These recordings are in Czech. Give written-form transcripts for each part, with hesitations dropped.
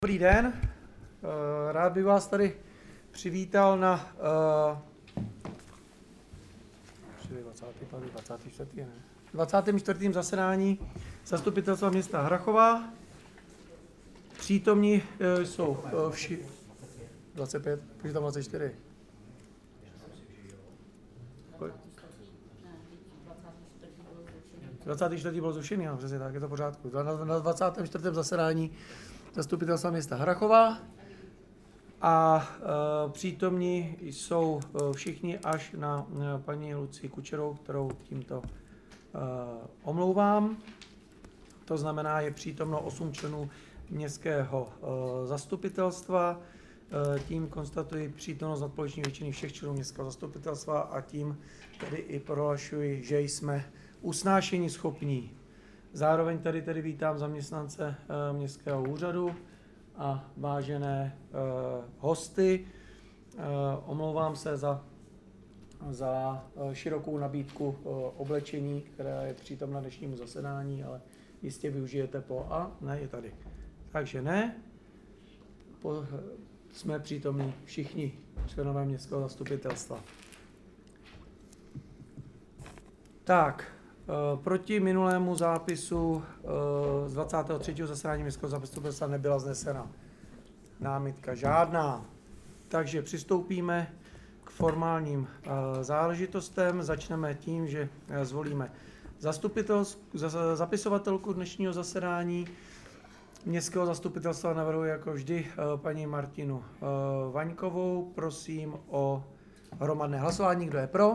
Dobrý den, rád bych vás tady přivítal na 24. zasedání Zastupitelstva města Harrachova. Přítomní jsou 25, protože tam 24. 24. bylo zrušený, ano, přesně tak, je to v pořádku. Na 24. zasedání Zastupitelstva města Harrachova a přítomní jsou všichni až na paní Lucii Kučerovou, kterou tímto omlouvám. To znamená, je přítomno 8 členů městského zastupitelstva. Tím konstatuji přítomnost nadpoloviční většiny všech členů městského zastupitelstva a tím tedy i prohlašuji, že jsme usnášení schopní. Zároveň tady vítám zaměstnance městského úřadu a vážené hosty. Omlouvám se za širokou nabídku oblečení, která je přítomna dnešnímu zasedání, ale jistě využijete ne, je tady. Takže ne, jsme přítomní všichni členové městského zastupitelstva. Tak, proti minulému zápisu z 23. zasedání městského zastupitelstva nebyla vznesena námitka žádná. Takže přistoupíme k formálním záležitostem. Začneme tím, že zvolíme zapisovatelku dnešního zasedání městského zastupitelstva. Navrhuji jako vždy paní Martinu Vaňkovou. Prosím o hromadné hlasování. Kdo je pro?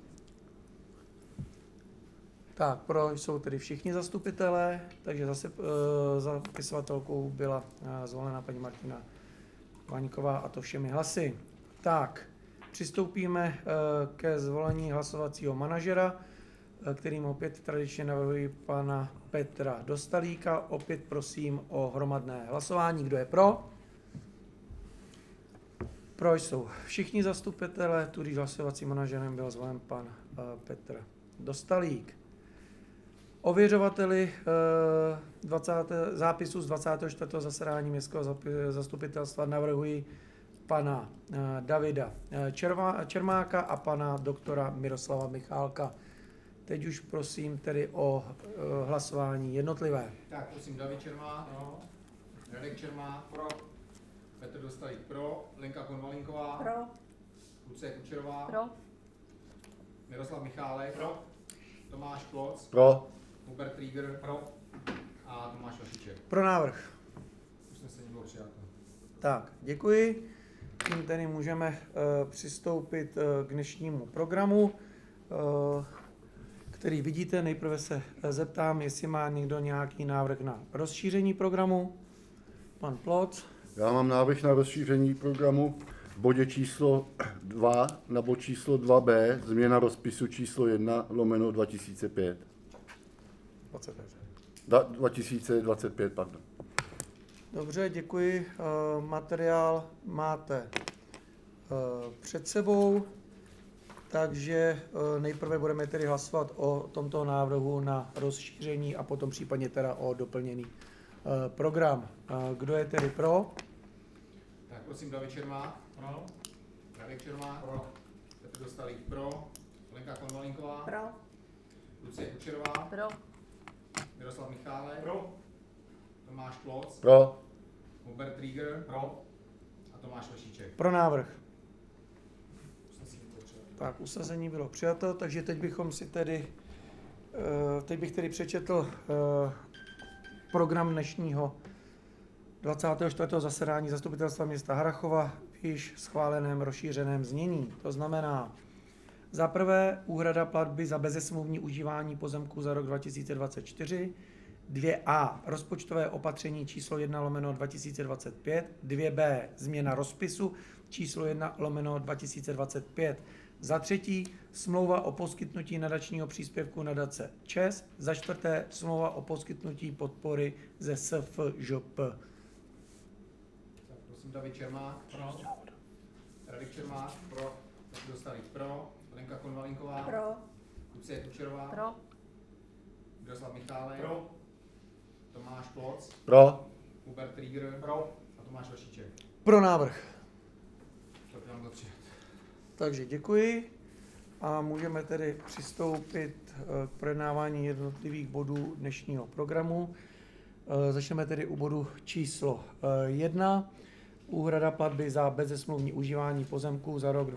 Tak, pro jsou tedy všichni zastupitelé, takže zase zapisovatelkou byla zvolena paní Martina Vaňková, a to všemi hlasy. Tak, přistoupíme ke zvolení hlasovacího manažera, kterým opět tradičně navrhuji pana Petra Dostalíka. Opět prosím o hromadné hlasování. Kdo je pro? Pro jsou všichni zastupitelé, tudíž hlasovacím manažerem byl zvolen pan Petr Dostalík. Ověřovateli zápisu z 24. zasedání městského zastupitelstva navrhuji pana Davida Čermáka a pana doktora Miroslava Michálka. Teď už prosím tedy o hlasování jednotlivé. Tak prosím, David Čermák, no. Radek Čermák, pro. Petr Dostalík, pro. Lenka Konvalinková, pro. Lucie Kučerová, Pro. Miroslav Michálek, pro. Tomáš Kloc, Pro. Hubert Rieger, pro. A Tomáš Vašiček. Pro návrh. Usnesení bylo přijato. Tak, děkuji. Tím tedy můžeme přistoupit k dnešnímu programu, který vidíte. Nejprve se zeptám, jestli má někdo nějaký návrh na rozšíření programu. Pan Ploc. Já mám návrh na rozšíření programu v bodě číslo 2 na bod číslo 2b, změna rozpisu číslo 1/2005. 2025, pardon. Dobře, děkuji. Materiál máte před sebou, takže nejprve budeme tedy hlasovat o tomto návrhu na rozšíření a potom případně teda o doplněný program. Kdo je tedy pro? Tak prosím, David Čermák, pro. Radek Čermák, pro. Petr Dostalík, pro. Lenka Konvalinková, Pro. Lucie Kučerová, Pro. Miroslav Michálek, pro. Tomáš Kloc, Pro. Hubert Rieger, pro. A Tomáš Vašiček. Pro návrh. Usnesení bylo přijato. Tak, usazení bylo přijato, takže teď bych tedy přečetl program dnešního 24. zasedání Zastupitelstva města Harrachova v již schváleném rozšířeném znění. To znamená, za prvé úhrada platby za bezesmluvní užívání pozemků za rok 2024, 2a rozpočtové opatření číslo 1/2025, 2b změna rozpisu číslo 1/2025. Za třetí smlouva o poskytnutí nadačního příspěvku nadace ČES. Za čtvrté smlouva o poskytnutí podpory ze SFŽP. Tak prosím, David Čermák, pro. Radek Čermák, pro. Petr Dostalík, pro. Lenka Konvalinková, Pro. Lucie Kučerová, Pro. Miroslav Michálek, pro. Tomáš Kloc, Pro. Hubert Rieger, pro. A Tomáš Vašíček. Pro návrh. Program byl přijat. Takže děkuji a můžeme tedy přistoupit k projednávání jednotlivých bodů dnešního programu. Začneme tedy u bodu číslo 1. Úhrada platby za bezesmluvní užívání pozemků za rok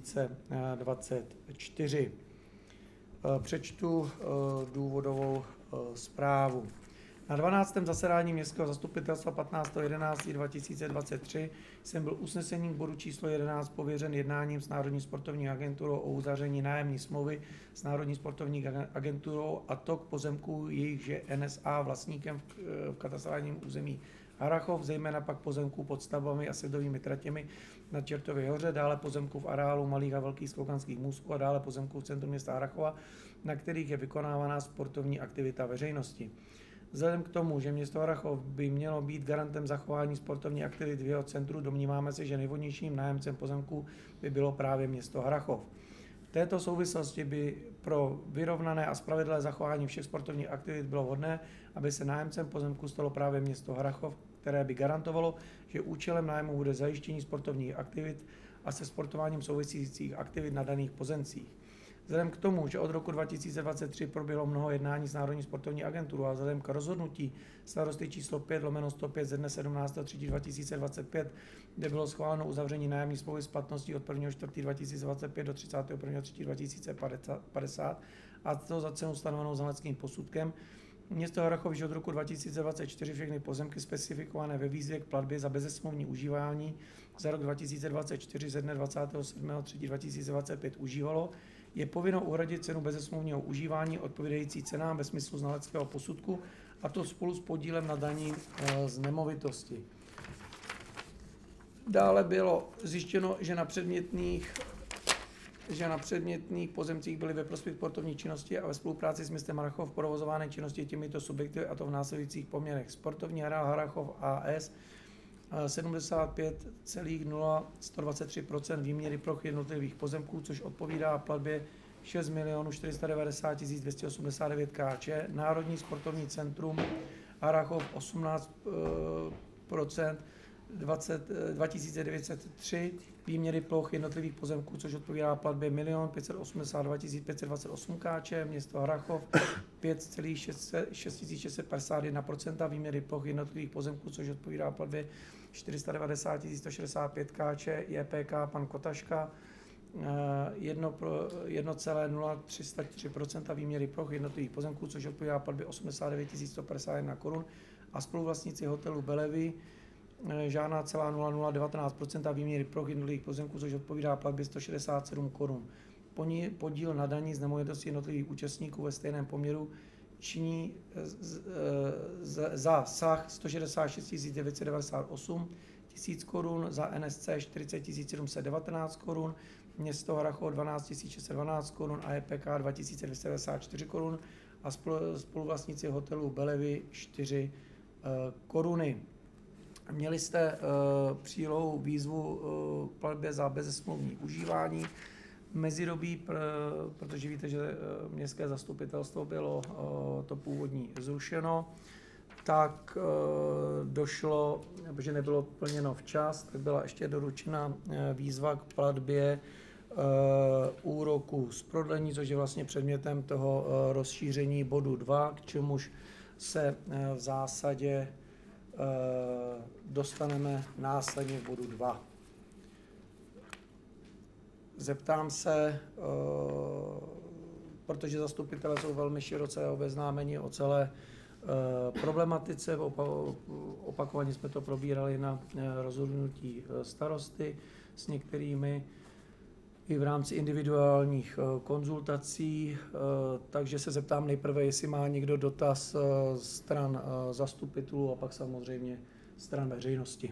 2024. Přečtu důvodovou zprávu. Na 12. zasedání Městského zastupitelstva 15.11.2023 jsem byl usnesením k bodu číslo 11 pověřen jednáním s Národní sportovní agenturou o uzavření nájemní smlouvy s Národní sportovní agenturou a to k pozemků, jejichž je NSA vlastníkem v katastrálním území Harrachov, zejména pak pozemků pod stavbami a sjezdovými tratěmi na Čertově hoře, dále pozemků v areálu malých a velkých skloukanských můstků a dále pozemků v centru města Harrachova, na kterých je vykonávaná sportovní aktivita veřejnosti. Vzhledem k tomu, že město Harrachov by mělo být garantem zachování sportovní aktivity v jeho centru, domníváme se, že nejvhodnějším nájemcem pozemků by bylo právě město Harrachov. V této souvislosti by pro vyrovnané a spravedlivé zachování všech sportovních aktivit bylo vhodné, aby se nájemcem pozemku stalo právě město Harrachov, které by garantovalo, že účelem nájmu bude zajištění sportovních aktivit a se sportováním souvisejících aktivit na daných pozemcích. Vzhledem k tomu, že od roku 2023 proběhlo mnoho jednání s Národní sportovní agenturou a vzhledem k rozhodnutí starosty číslo 5/105 ze dne 17.3.2025, kde bylo schváleno uzavření nájemní smlouvy s platností od 1.4.2025 do 31.3.2050 a to za cenu stanovenou znaleckým posudkem, město Harrachov již od roku 2024 všechny pozemky specifikované ve výzvě k platbě za bezesmluvní užívání za rok 2024 ze dne 27.3.2025 užívalo, je povinno uhradit cenu bezesmluvního užívání odpovídající cenám ve smyslu znaleckého posudku, a to spolu s podílem na daní z nemovitosti. Dále bylo zjištěno, že na předmětných pozemcích byly ve prospěch sportovní činnosti a ve spolupráci s městem Harrachov provozovány činnosti těmito subjekty, a to v následujících poměrech. Sportovní areál Harrachov AS 75,0123% výměry ploch jednotlivých pozemků, což odpovídá platbě 6 490 289 Kč. Národní sportovní centrum Harrachov 18%, 2903 výměry ploch jednotlivých pozemků, což odpovídá platbě 1 582 528 Kč. Město Harrachov 5,6651% výměry ploch jednotlivých pozemků, což odpovídá platbě 490 165 Kč. JPK pan Kotaška 1,0303% výměry ploch jednotlivých pozemků, což odpovídá platbě 89 151 korun, a spoluvlastníci hotelu Belevy žádná celá 0,019% výměry ploch jednotlivých pozemků, což odpovídá platbě 167 korun. Podíl na daní z nemovitosti jednotlivých účastníků ve stejném poměru činí za SAH 166 998 000 korun, za NSC 40 719 korun, město Harrachov 12 612 korun a EPK 2294 korun a spoluvlastníci hotelu Belevy 4 koruny. Měli jste přílohu výzvu k platbě za bezesmluvní užívání. V mezidobí, protože víte, že městské zastupitelstvo bylo to původní zrušeno, tak došlo, protože nebylo plněno včas, tak byla ještě doručena výzva k platbě úroku z prodlení, což je vlastně předmětem toho rozšíření bodu 2, k čemuž se v zásadě dostaneme následně v bodu 2. Zeptám se, protože zastupitelé jsou velmi široce obeznámeni o celé problematice, opakovaně jsme to probírali na rozhodnutí starosty s některými i v rámci individuálních konzultací, takže se zeptám nejprve, jestli má někdo dotaz stran zastupitelů a pak samozřejmě stran veřejnosti.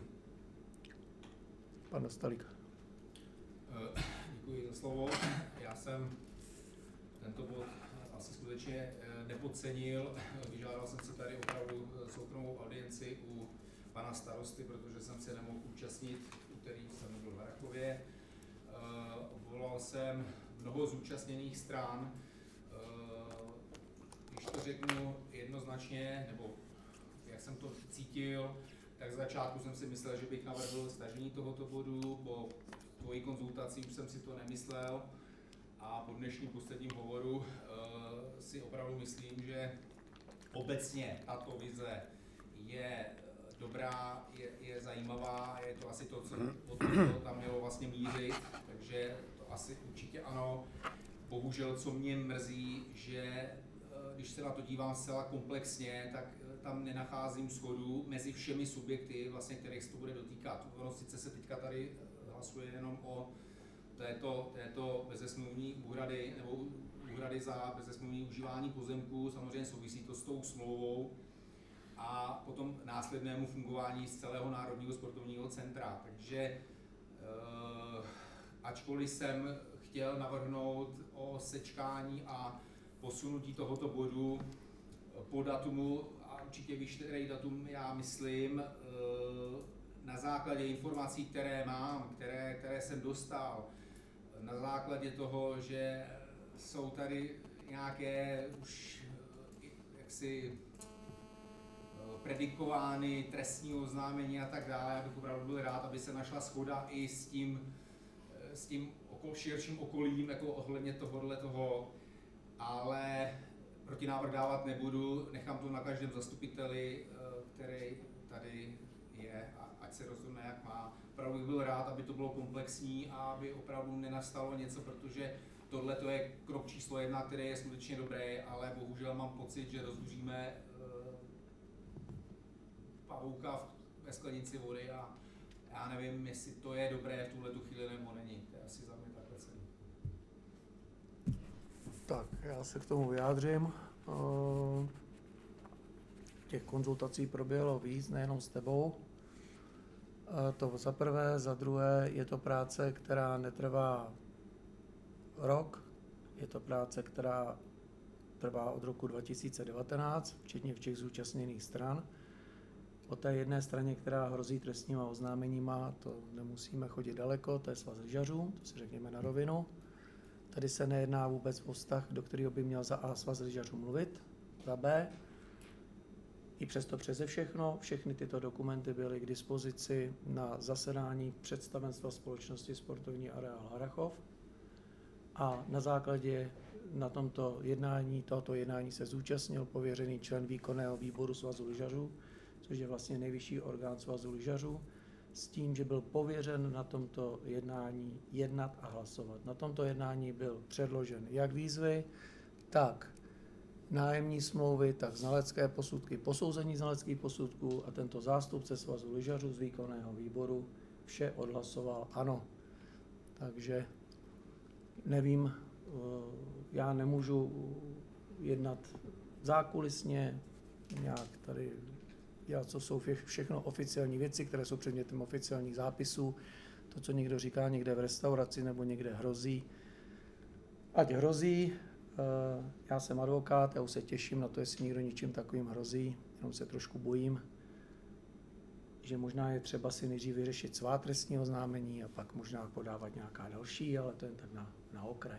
Pan Stalík. Děkuji za slovo. Já jsem tento bod asi skutečně nepodcenil. Vyžádal jsem si tady opravdu soukromou audienci u pana starosty, protože jsem se nemohl účastnit, v úterý jsem byl v Harrachově. Volal jsem mnoho zúčastněných stran. Když to řeknu jednoznačně, nebo jak jsem to cítil, tak z začátku jsem si myslel, že bych navrhl stažení tohoto bodu, po tvojí konzultaci už jsem si to nemyslel a po dnešním posledním hovoru si opravdu myslím, že obecně tato vize je dobrá, je zajímavá, je to asi to, co tam mělo vlastně mířit, takže to asi určitě ano. Bohužel, co mě mrzí, že když se na to dívám zcela komplexně, tak tam nenacházím shodu mezi všemi subjekty, vlastně, kterých se to bude dotýkat. Ono sice se teďka tady hlasuje jenom o této bezesmluvní úhrady, nebo úhrady za bezesmluvní užívání pozemků, samozřejmě souvisí to s tou smlouvou a potom následnému fungování z celého Národního sportovního centra. Takže ačkoliv jsem chtěl navrhnout o sečkání a posunutí tohoto bodu po datumu, a určitě víš, který datum já myslím, na základě informací, které mám, které jsem dostal, na základě toho, že jsou tady nějaké už jaksi predikovány trestní oznámení a tak dále, já bych opravdu byl rád, aby se našla shoda i s tím širším okolím, jako ohledně toho, ale protinávrh dávat nebudu, nechám to na každém zastupiteli, který tady je, a ať se rozhodne, jak má. Opravdu bych byl rád, aby to bylo komplexní a aby opravdu nenastalo něco, protože tohle to je krok číslo 1, který je skutečně dobrý, ale bohužel mám pocit, že rozdužíme pavouka ve sklenici vody a já nevím, jestli to je dobré v tuhletu chvíli nebo není. To je asi za mě takhle celý. Tak, já se k tomu vyjádřím. Těch konzultací proběhlo víc, nejenom s tebou. To za prvé, za druhé je to práce, která netrvá rok, je to práce, která trvá od roku 2019, včetně všech zúčastněných stran. O té jedné straně, která hrozí trestníma oznámeníma, to nemusíme chodit daleko, to je Svaz lyžařů, to si řekněme na rovinu. Tady se nejedná vůbec o vztah, do kterého by měl za A Svaz lyžařů mluvit, za B. I přesto přeze všechny tyto dokumenty byly k dispozici na zasedání představenstva společnosti Sportovní areál Harrachov a na základě tohoto jednání se zúčastnil pověřený člen výkonného výboru Svazu lyžařů, což je vlastně nejvyšší orgán Svazu lyžařů, s tím, že byl pověřen na tomto jednání jednat a hlasovat. Na tomto jednání byl předložen jak výzvy, tak nájemní smlouvy, tak znalecké posudky, posouzení znaleckých posudků a tento zástupce Svazu lyžařů z výkonného výboru vše odhlasoval ano. Takže nevím, já nemůžu jednat zákulisně, nějak tady dělat, co jsou všechno oficiální věci, které jsou předmětem oficiálních zápisů. To, co někdo říká někde v restauraci nebo někde hrozí, ať hrozí. Já jsem advokát, já už se těším na to, jestli někdo ničím takovým hrozí, jenom se trošku bojím, že možná je třeba si nejdřív vyřešit svá trestní oznámení a pak možná podávat nějaká další, ale to je tak na okraj.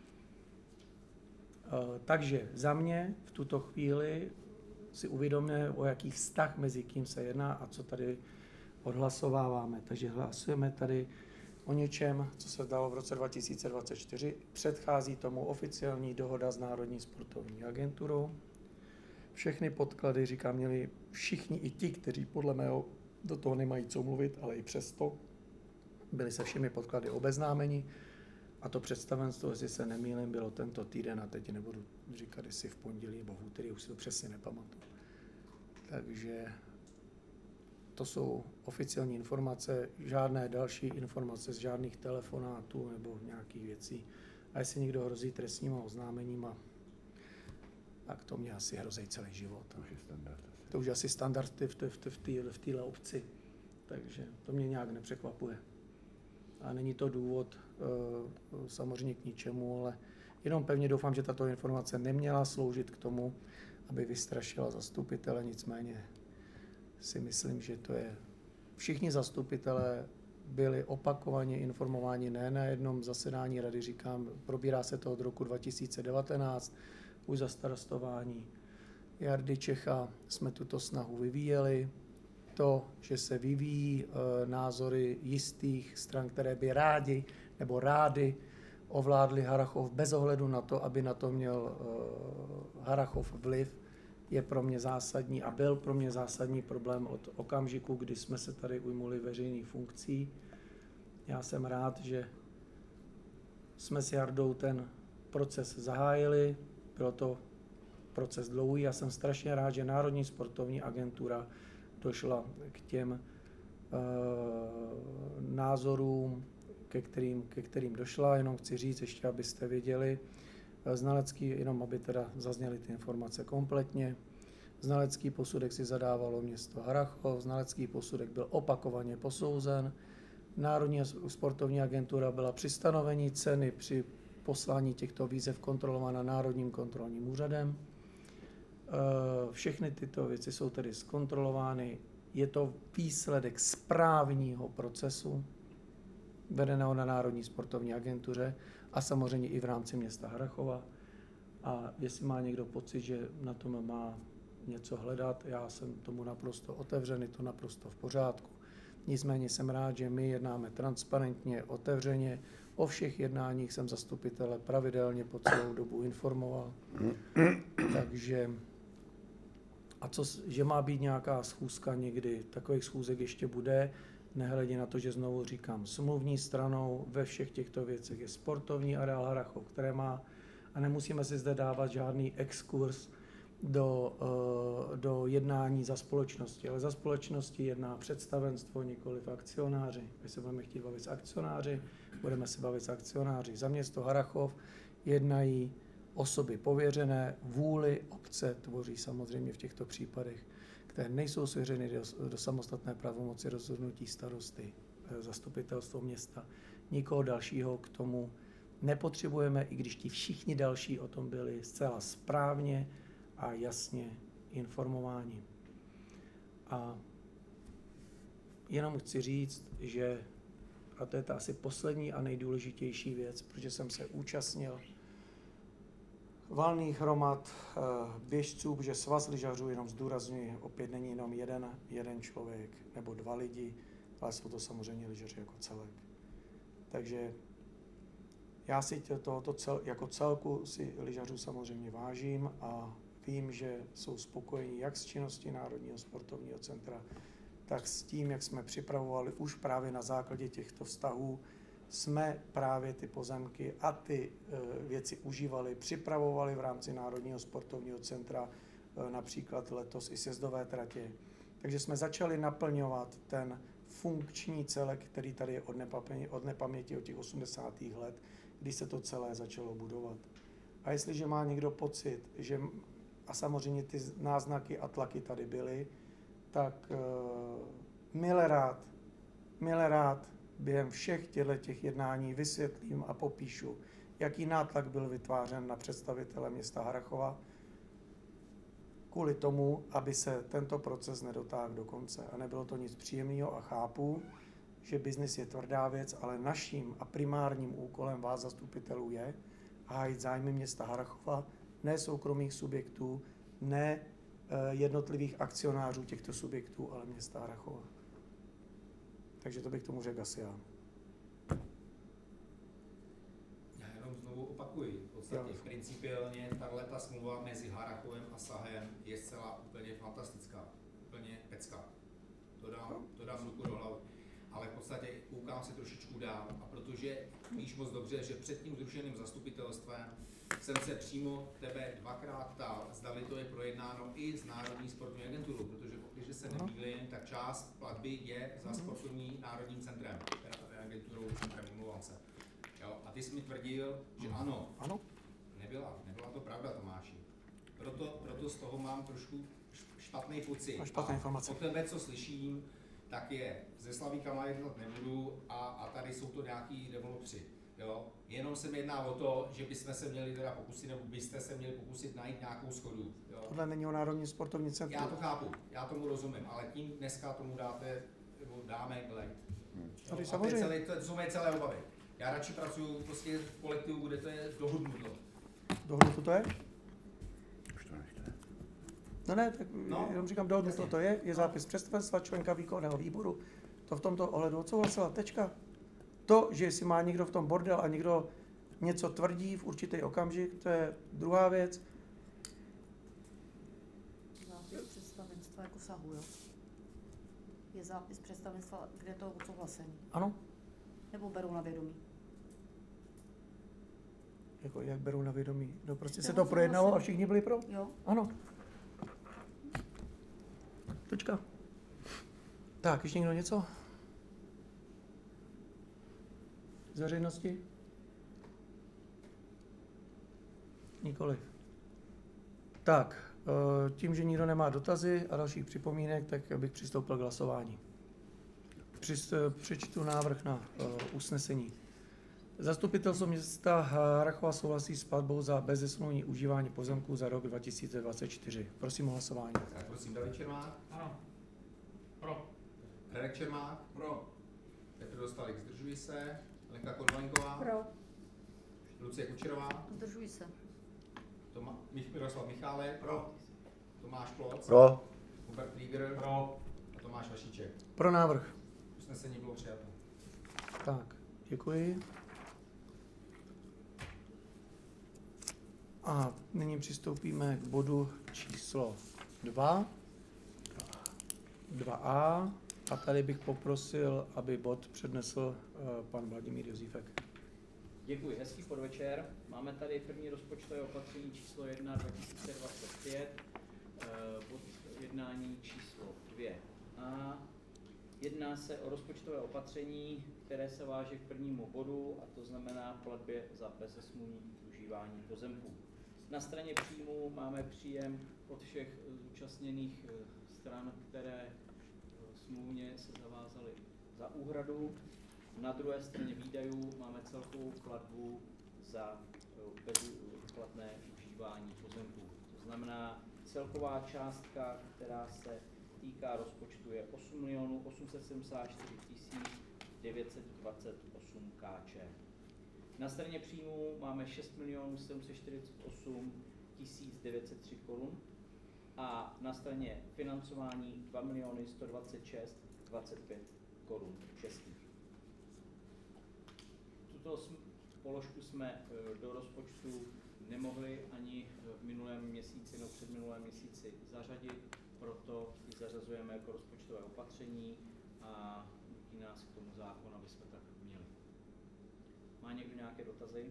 Takže za mě v tuto chvíli si uvědomíme, o jakých vztah mezi kým se jedná a co tady odhlasováváme. Takže hlasujeme tady o něčem, co se dalo v roce 2024. Předchází tomu oficiální dohoda s Národní sportovní agenturou. Všechny podklady, říkám, měli všichni, i ti, kteří podle mého do toho nemají co mluvit, ale i přesto byli se všemi podklady obeznámeni. A to představenstvo, jestli se nemýlím, bylo tento týden, a teď nebudu říkat, jestli v pondělí nebo v úterý, už si to přesně nepamatuju. Takže to jsou oficiální informace, žádné další informace z žádných telefonátů nebo nějakých věcí. A jestli někdo hrozí trestníma oznámeníma, tak to mě asi hrozí celý život. To už je asi standard v téhle obci, takže to mě nějak nepřekvapuje. A není to důvod samozřejmě k ničemu, ale jenom pevně doufám, že tato informace neměla sloužit k tomu, aby vystrašila zastupitele, nicméně si myslím, že to je. Všichni zastupitelé byli opakovaně informováni, ne na jednom zasedání rady, říkám, probírá se to od roku 2019, už za starostování Jardy Čecha jsme tuto snahu vyvíjeli, to, že se vyvíjí názory jistých stran, které by rádi nebo rády ovládli Harrachov bez ohledu na to, aby na to měl Harrachov vliv, je pro mě zásadní a byl pro mě zásadní problém od okamžiku, kdy jsme se tady ujmuli veřejných funkcí. Já jsem rád, že jsme s Jardou ten proces zahájili, bylo to proces dlouhý. Já jsem strašně rád, že Národní sportovní agentura došla k těm názorům, ke kterým došla. Jenom chci říct ještě, abyste věděli, znalecký, jenom aby teda zazněly ty informace kompletně. Znalecký posudek si zadávalo město Harrachov, znalecký posudek byl opakovaně posouzen. Národní sportovní agentura byla při stanovení ceny při poslání těchto výzev kontrolována Národním kontrolním úřadem. Všechny tyto věci jsou tedy zkontrolovány. Je to výsledek správního procesu vedeného na Národní sportovní agentuře a samozřejmě i v rámci města Harrachova. A jestli má někdo pocit, že na tom má něco hledat, já jsem tomu naprosto otevřený, to naprosto v pořádku. Nicméně jsem rád, že my jednáme transparentně, otevřeně. O všech jednáních jsem zastupitele pravidelně po celou dobu informoval. Takže, že má být nějaká schůzka někdy, takových schůzek ještě bude, nehledě na to, že znovu říkám, smluvní stranou ve všech těchto věcech je sportovní areál Harrachov, které má, a nemusíme si zde dávat žádný exkurs do jednání za společnosti, ale za společnosti jedná představenstvo, nikoliv akcionáři. Když se budeme chtít bavit s akcionáři, budeme se bavit s akcionáři. Za město Harrachov jednají osoby pověřené, vůli obce tvoří samozřejmě v těchto případech, které nejsou svěřeny do samostatné pravomoci rozhodnutí starosty, zastupitelstvo města. Nikoho dalšího k tomu nepotřebujeme, i když ti všichni další o tom byli zcela správně a jasně informováni. A jenom chci říct, že, a to je ta asi poslední a nejdůležitější věc, protože jsem se účastnil valných hromad běžců, protože svaz lyžařů, jenom zdůrazňuji, opět není jenom jeden člověk nebo dva lidi, ale jsou to samozřejmě lyžaři jako celek. Takže já si jako celku si lyžařů samozřejmě vážím a vím, že jsou spokojení jak s činností Národního sportovního centra, tak s tím, jak jsme připravovali už právě na základě těchto vztahů, jsme právě ty pozemky a ty věci užívali, připravovali v rámci Národního sportovního centra, například letos i sjezdové tratě. Takže jsme začali naplňovat ten funkční celek, který tady je od nepaměti od těch 80. let, kdy se to celé začalo budovat. A jestliže má někdo pocit, že, a samozřejmě ty náznaky a tlaky tady byly, tak mile rád během všech těch jednání vysvětlím a popíšu, jaký nátlak byl vytvářen na představitele města Harrachova kvůli tomu, aby se tento proces nedotáhl do konce. A nebylo to nic příjemného a chápu, že biznis je tvrdá věc, ale naším a primárním úkolem vás zastupitelů je hájit zájmy města Harrachova, ne soukromých subjektů, ne jednotlivých akcionářů těchto subjektů, ale města Harrachova. Takže to bych tomu řekl asi já. Já jenom znovu opakuji, v podstatě principiálně tato smlouva mezi Harrachovem a Sahem je zcela úplně fantastická, úplně pecka. To dám ruku do hlavy. Ale v podstatě koukám se trošičku dál, a protože víš moc dobře, že před tím zrušeným zastupitelstvem jsem se přímo tebe dvakrát ptal, zdali to je projednáno i s Národní sportovní agenturou, protože pokud se nemýlím, tak část platby je za sportovní národním centrem, teda agenturou centrem, omlouvám se. Jo? A ty jsi mi tvrdil, že ano. Ano. Nebyla to pravda, Tomáši. Proto z toho mám trošku špatný pocit. Špatné informace. O tebe, co slyším, tak je ze Slavíkama jednat nebudu a tady jsou to nějaký developři. Jo? Jenom se mi jedná o to, že bychom se měli teda pokusit, nebo byste se měli pokusit najít nějakou shodu. Jo? Tohle není o Národní sportovní centru. Já to chápu, já tomu rozumím, ale tím dneska tomu dáme glejt. To jsou moje celé obavy. Já radši pracuji prostě v kolektivu, kde to je dohodnuto. Dohodnuto to je? Už to nechce. No ne, tak jenom říkám, dohodnuto jasně. to je zápis představenstva, členka výkonného výboru, to v tomto ohledu odsouhlasila, tečka. To, že si má někdo v tom bordel a někdo něco tvrdí v určitý okamžik, to je druhá věc. Zápis představenstva jako sahu, jo? Je zápis představenstva, kde je to odsouhlasení? Ano? Nebo berou na vědomí? Jako jak berou na vědomí? No prostě se Nebo to projednalo a souhlasím. všichni byli pro? Jo? Ano. Tečka. Tak, ještě někdo něco? Z veřejnosti? Nikoliv. Tak, tím, že nikdo nemá dotazy a dalších připomínek, tak bych přistoupil k hlasování. Přečtu návrh na usnesení. Zastupitelstvo města Harrachova souhlasí s platbou za bezesmluvní užívání pozemků za rok 2024. Prosím o hlasování. Tak prosím, David Čermák. Ano. Pro. Radek Čermák. Pro. Petr Dostálek, zdržuji se. Lenka Konvalinková. Pro. Lucie Kučerová. Zdržuji se. Miroslav Michálek. Pro. Tomáš Kloc. Pro. Hubert Rieger. Pro. A Tomáš Vašíček. Pro návrh. Usnesení bylo přijato. Tak, děkuji. A nyní přistoupíme k bodu číslo 2. 2a. A tady bych poprosil, aby bod přednesl pan Vladimír Jozífek. Děkuji, hezký podvečer. Máme tady první rozpočtové opatření číslo 1 2025, bod jednání číslo 2a. Jedná se o rozpočtové opatření, které se váže k prvnímu bodu, a to znamená platbě za bezesmluvní užívání pozemků. Na straně příjmů máme příjem od všech zúčastněných stran, které smluvně se zavázaly za úhradu. Na druhé straně výdajů máme celkovou platbu za bezúplatné užívání pozemků. To znamená, celková částka, která se týká rozpočtu, je 8 874 928 Kč. Na straně příjmů máme 6 748 903 korun a na straně financování 2 126 25 korun českých. Tuto položku jsme do rozpočtu nemohli ani v minulém měsíci nebo předminulém měsíci zařadit, proto ji zařazujeme jako rozpočtové opatření a nutí nás k tomu zákon, aby jsme tak měli. Má někdo nějaké dotazy?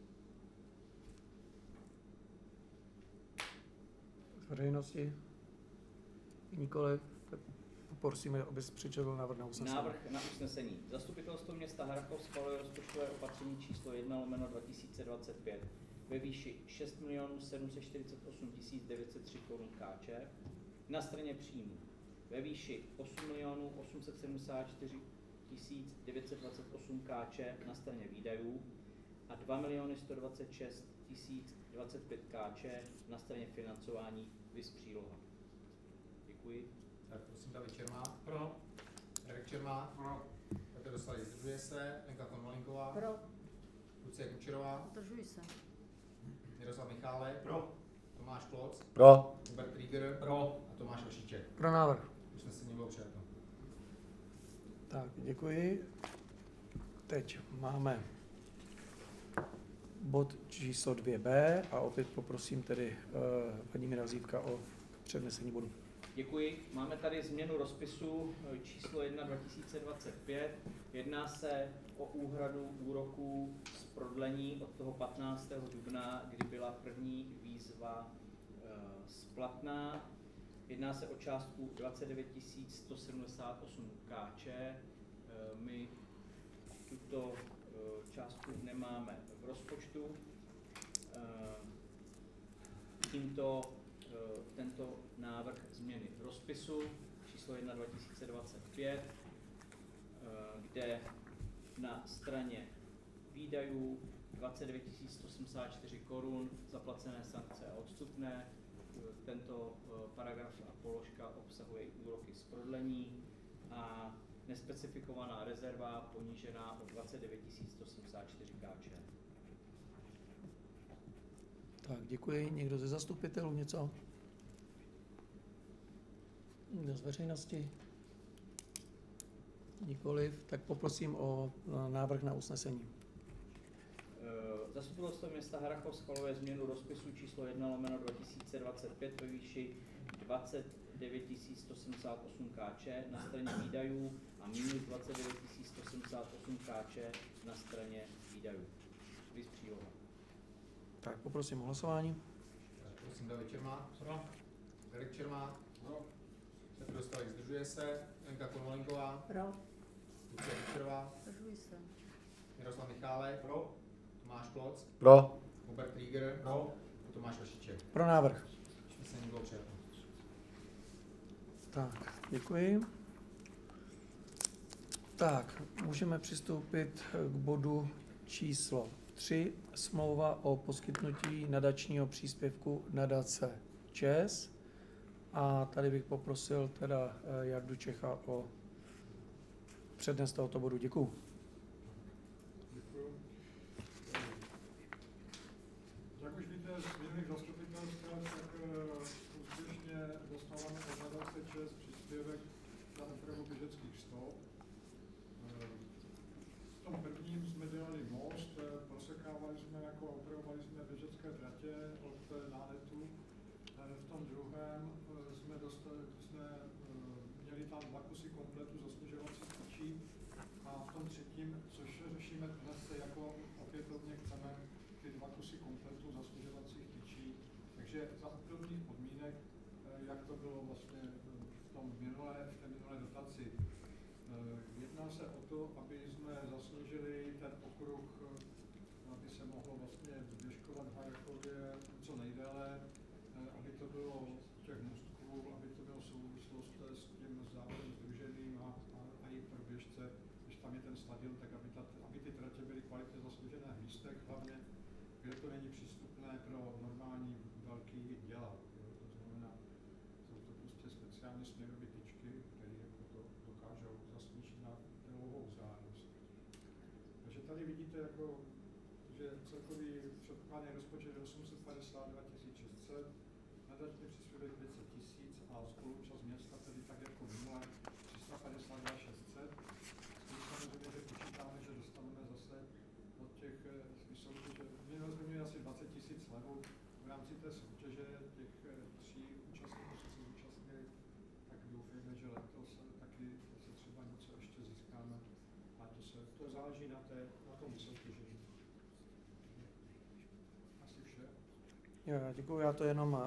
Z veřejnosti? Nikoliv. Tak poprosíme, aby přečetl návrh na usnesení. Návrh na usnesení. Zastupitelstvo města Harrachov schvaluje rozpočtové opatření číslo 1/2025 ve výši 6 748 903 korun Kč. Na straně příjmů ve výši 8 874 928 Kč na straně výdajů a 2 126 025 Kč na straně financování viz příloha. Děkuji. Tak prosím, David Čermák. Pro. Radek Čermák. Pro. Petr Dostálek, zdržuje se. Lenka Konvalinková. Pro. Lucie Kučerová. Zdržuji se. Miroslav Michálek. Pro. Tomáš Kloc. Pro. Hubert Rieger. Pro. A Tomáš Vašíček. Pro návrh. Usnesení bylo přijato. Tak, děkuji. Teď máme bod číslo 2b a opět poprosím tedy Vladimíra Jozífka o přednesení bodu. Děkuji. Máme tady změnu rozpisu číslo 1 2025. Jedná se o úhradu úroků z prodlení od toho 15. dubna, kdy byla první výzva splatná. Jedná se o částku 29 178 Kč. My tuto částku nemáme v rozpočtu. Tímto tento návrh změny rozpisu číslo 1 2025, kde na straně výdajů 29 184 korun zaplacené sankce a odstupné. Tento paragraf a položka obsahuje i úroky z prodlení a nespecifikovaná rezerva ponížená o 29 184 Kč. Tak, děkuji. Někdo ze zastupitelů něco? Kdo z veřejnosti? Nikoliv, tak poprosím o návrh na usnesení. Zastupitelstvo města Harrachov schvaluje změnu rozpisu číslo 1/2025 ve výši 29 178 Kč na straně výdajů a minus 29 178 Kč na straně výdajů. Vys příloha. Tak poprosím o hlasování. Prosím, David Čermák. Pro. Erik Čermák. Pro. Petr Dostálek zdržuje se. Lenka Konvalinková. Pro. Lucie Kučerová. Zdržuji se. Miroslav Michálek. Pro. Tomáš Kloc. Pro. Hubert Rieger. Pro. Tomáš Vršiček. Pro návrh. Usnesení bylo přijato. Tak, děkuji. Tak, můžeme přistoupit k bodu číslo 3. Smlouva o poskytnutí nadačního příspěvku nadace ČES. A tady bych poprosil teda Jardu Čecha o přednes tohoto bodu. Děkuju. Děkuju. Jak už víte z minulých zastupitelstv, tak úspěšně dostáváme od nadace ČES příspěvek na opravu běžeckých stop. V tom prvním jsme dělali most, prosekávali jsme a opravovali jsme běžecké tratě od náletu. V tom druhém jsme měli tam 2 kusy kompletu zasněžovacích tyčí a v tom třetím, což řešíme dnes, jako opětovně chceme ty 2 kusy kompletu zasněžovacích tyčí. Takže za obdobných podmínek, jak to bylo vlastně v té minulé dotaci. Jedná se o to, aby jsme zasněžili ten okruh, aby se mohlo vlastně běžkovat v Harrachově co nejdéle, aby to bylo těch můstků, aby to bylo souvislost s tím závodem sdruženým a i pro běžce, když tam je ten stadion, tak aby ty tratě byly kvalitně zasněžené v místech, hlavně kde to není přístupné pro normální velký děla. To znamená, jsou to prostě speciálně směrové tyčky, které jako to dokážou zasněžit na dlouhou vzdálenost. Takže tady vidíte, jako, že celkový předpokládaný rozpočet je 852 600, nadační příspěvek 500 000 a spoluúčast města, tedy tak jako minule, 352 600. Samozřejmě, že počítáme, že dostaneme zase od těch soutěže. Minule jsme měli asi 20 000 slevu v rámci té soutěže, těch 3 účastníků, co se zúčastnili, tak doufejme, že letos taky se třeba něco ještě získáme. A to záleží na tom soutěžení. Asi vše. Jo, děkuji, já to jenom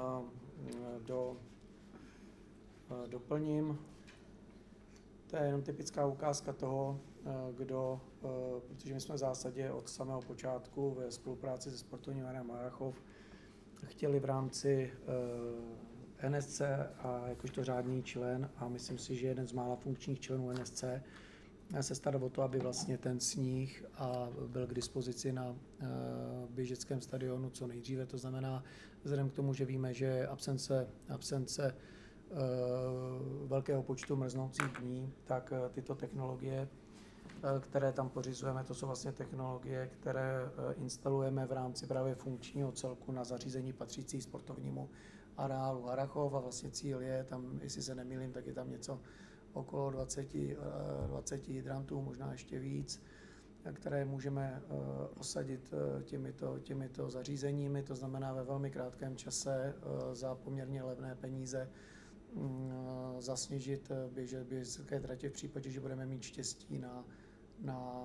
doplním. To je jenom typická ukázka toho, protože my jsme v zásadě od samého počátku ve spolupráci se sportovním arenou Harrachov chtěli v rámci NSC a jakožto řádný člen, a myslím si, že jeden z mála funkčních členů NSC, se starat o to, aby vlastně ten sníh byl k dispozici na běžeckém stadionu co nejdříve. To znamená, vzhledem k tomu, že víme, že absence velkého počtu mrznoucích dní, tak tyto technologie, které tam pořizujeme, to jsou vlastně technologie, které instalujeme v rámci právě funkčního celku na zařízení patřící sportovnímu areálu Harrachov, a vlastně cíl je tam, jestli se nemýlím, tak je tam něco okolo 20 hydrantů, možná ještě víc, které můžeme osadit těmito zařízeními, to znamená ve velmi krátkém čase za poměrně levné peníze zasněžit běžecké tratě v případě, že budeme mít štěstí na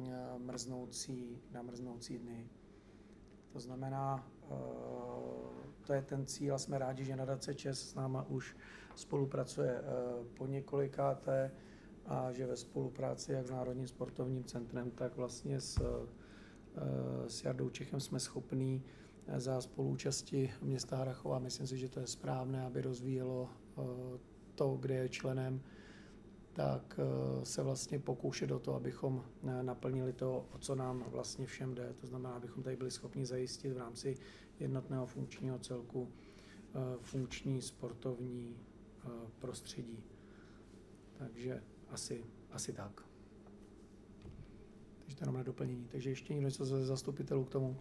mrznoucí dny. To znamená, to je ten cíl a jsme rádi, že nadace ČES s náma už spolupracuje po několikáté a že ve spolupráci jak s Národním sportovním centrem, tak vlastně s Jardou Čechem jsme schopní za spoluúčasti města Harrachova. Myslím si, že to je správné, aby rozvíjelo to, kde je členem, tak se vlastně pokoušet o to, abychom naplnili to, o co nám vlastně všem jde. To znamená, abychom tady byli schopni zajistit v rámci jednotného funkčního celku funkční sportovní prostředí. Takže asi tak. Takže to jenom na doplnění. Takže ještě někdo něco ze zastupitelů k tomu?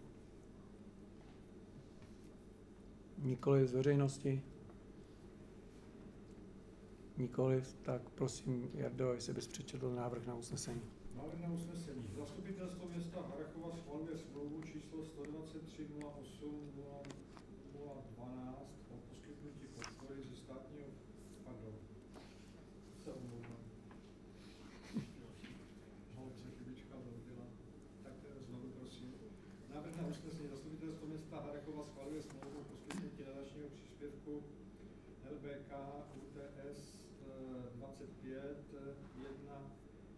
Nikoli z veřejnosti? Nikoliv, tak prosím, Jardo, jestli bys přečetl návrh na usnesení. Návrh na usnesení. Zastupitelstvo města Harrachova schvaluje smlouvu číslo 123 08 012 o poskytnutí podpory ze státního, pardon, se omlouvám. Holce chybička zrodila. Tak znovu prosím. Návrh na usnesení. Zastupitelstvo města Harrachova schvaluje smlouvu o poskytnutí nadačního příspěvku LBK UTS 25 1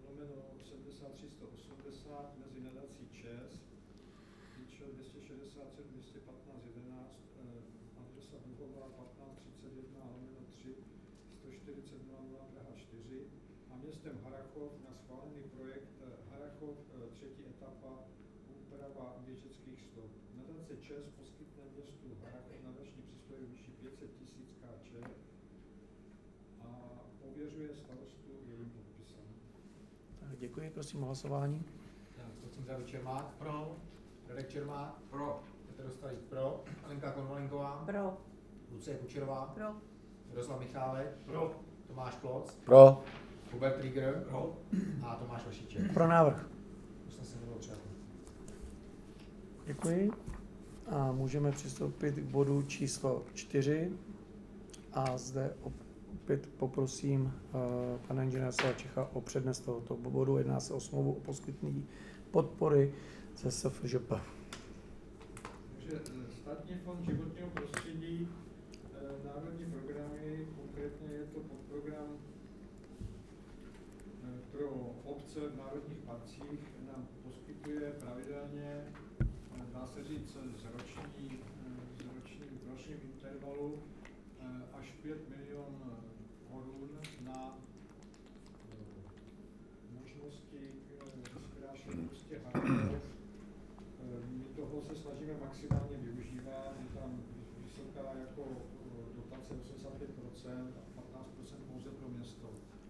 /73/180 mezi nadací ČES, číslo 267 215 11, adresa Duhová 1531 /3 140 00 Praha 4 a městem Harrachov na schválený projekt Harrachov třetí etapa úprava běžeckých stop. Nadace ČES poskytne městu Harrachov nadační příspěvek výši 500 000 Kč a pověřuje starostu jejím podpisem. Tak, děkuji, prosím o hlasování. Prosím za Čermák. Pro. Radek Čermák. Pro. Petr Dostalík pro. Alenka Konvalinková. Pro. Lucie Kučerová. Pro. Miroslav Michálek. Pro. Tomáš Kloc. Pro. Hubert Trieger. Pro. A Tomáš Vašíček. Pro návrh. Usnesení bylo přijato. Děkuji. A můžeme přistoupit k bodu číslo 4. A zde opět poprosím pana inženýra Čecha o přednes tohoto bodu. Jedná se o smlouvu o poskytnutí podpory ze SFŽP. Takže Státní fond životního prostředí, národní programy, konkrétně je to podprogram pro obce v národních parcích, nám poskytuje pravidelně, dá se říct, z ročním intervalu až 5 milionů korun na možnosti zkrášení prostě Harrachov. My toho se snažíme maximálně využívat, je tam vysoká jako dotace 85% a 15% pouze pro město.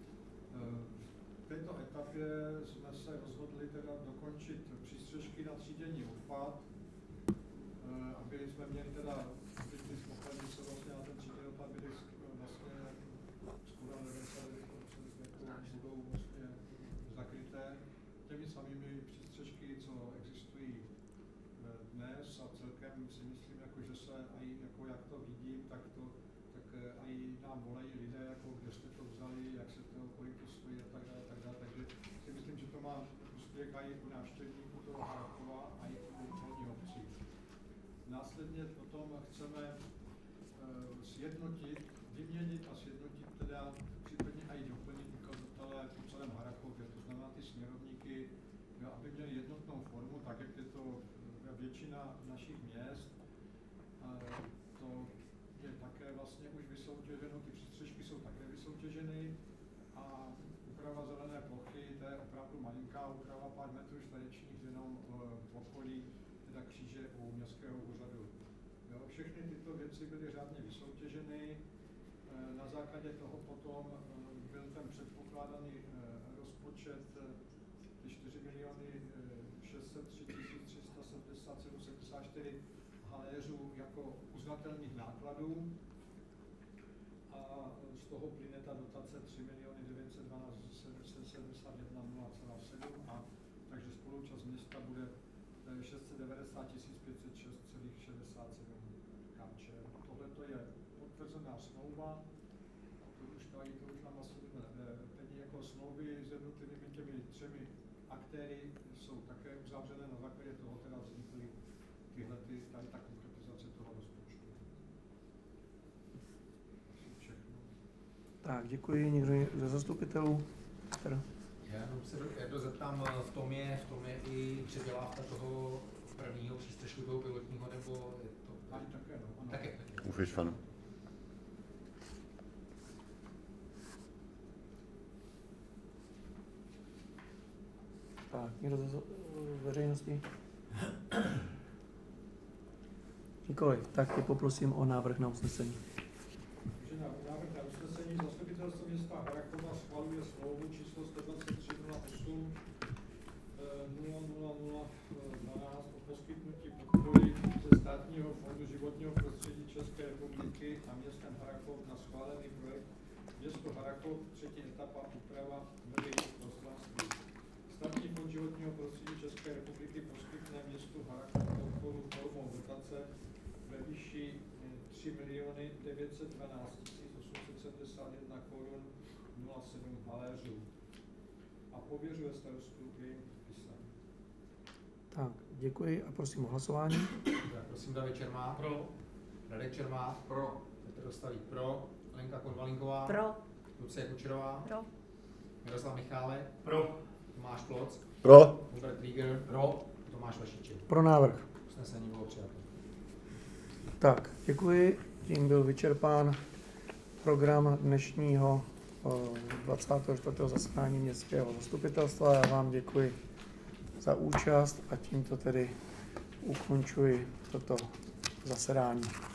V této etapě jsme se rozhodli teda dokončit přístřežky na třídění odpad, aby jsme měli teda ty spokladnice vlastně na ten tříděný odpad byly vlastně skoro 99% budou vlastně zakryté těmi samými přístřežky, co existují dnes a celkem si myslím, jako, že se aj, jako jak to vidím, tak aj nám volají lidé, jako kde jste to vzali, jak se to, kolik to stojí a tak dále, takže si myslím, že to má úspěch aj u návštěvníků toho Harrachova a i u okolních obcí. Následně potom chceme vyměnit a sjednotit teda případně i doplnit ukazatele po celém Harrachově, to znamená ty směrovníky, aby měli jednotnou formu, tak jak je to většina našich měst. To je také vlastně už vysoutěženo, ty přístřežky jsou také vysoutěženy a úprava zelené plochy, to je opravdu malinká úprava, pár metrů čtverečních jenom v okolí, teda kříže u městského úřadu. Jo, všechny tyto věci byly řádně vysoutěženy, na základě toho potom byl ten předpokládaný rozpočet 4 603 377,74 haléřů jako uznatelných nákladů a z toho plyne ta dotace 3 912 771,07 a takže spoluúčast města bude 690 506,67 Kč. Tohle je potvrzená smlouva, to už nám asi teď jako smlouvy s jednotlivými těmi třemi aktéry jsou také uzavřené, na základě toho teda vznikly tady ta konkretizace toho rozpočtu. Asi všechno. Tak, děkuji. Někdo ze zastupitelů? Já jenom se zeptám, v tom je i předělávka toho prvního přístřežku, toho pilotního, nebo je to... Ani také, no. Ano. Také. U Fischfanu. Tak, někdo ze veřejnosti? Nikoli. Tak tě poprosím o návrh na usnesení. Takže návrh na usnesení zastupitelstvo města Harrachova schvaluje smlouvu číslo 123 08 00012 o poskytnutí podpory ze Státního fondu životního prostředí České republiky a městem Harrachov na schválený projekt Město Harrachov, třetí etapa úprava veřejných prostranství. Státní fond životního prostředí České republiky poskytne městu Harrachov podporu formou dotace ve výši 3 912 871 korun 07 haléřů a pověřuje starostu jejím podpisem. Tak, děkuji a prosím o hlasování. Tak prosím David Čermák. Pro. Radek Čermák. Pro. Petr Dostavý. Pro. Lenka Konvalinková. Pro. Lucie Kučerová. Pro. Miroslav Michálek. Pro. Tomáš Kloc. Pro. Hubert Rieger. Pro. Tomáš Vašíček. Pro návrh. Usnesení bylo přijato. Tak, děkuji. Tím byl vyčerpán program dnešního 24. zasedání městského zastupitelstva. Já vám děkuji za účast a tímto tedy ukončuji toto zasedání.